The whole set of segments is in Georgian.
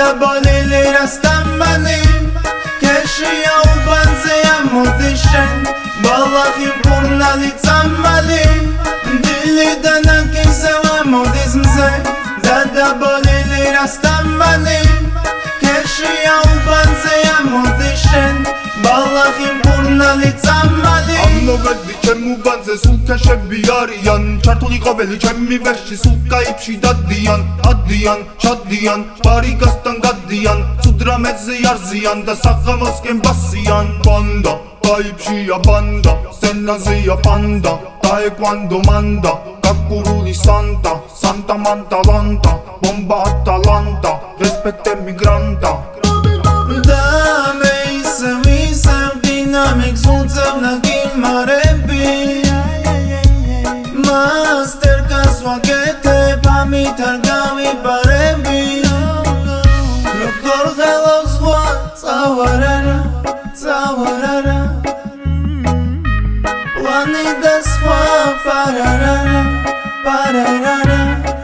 Dada boli li rastamani Keshia u banze ja modishen Balachim purna li tsammali Dili danan kise wa modizm ze Dada boli li rastamani Keshia u banze ja modishen Balachim purna li tsammali ამნობედი ჩემ უბანზე სულ ქეშები არიან ჩართული ყოველი ჩემი ვერსში სულ კაიფში დადიან ადიან ჩადიან ბარიგასთან გადიან ცუდრამეზე არზიან და საღამოსკენ ბასიან ბანდა კაიფშია ბანდა სცენაზეა პანდა ტაეკვანდო მანდა გაკურული სანტა სანტა მანტა ლანტა ბომბა ატალანტა რესპექტე მიგრანტა Dame ისევ დინამიკს უწევ ნაგიმარები მასტერკას ვაკეთებ ამით არ გავიპარები როგორ ღელავს სხვა წავარარა წავარარა პლანი და სხვა პარარარა პარარარა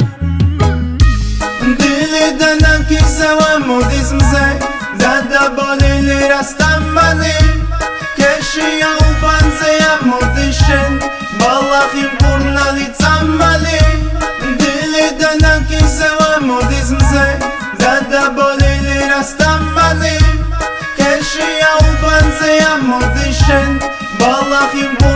დილიდან ანკისევა მოდის მზე Dada boli li rastamani Keshia u banze ja modishen Balachim purna li tsammali Dili danan kisewa modis mze Dada boli li rastamani Keshia u banze ja modishen Balachim purna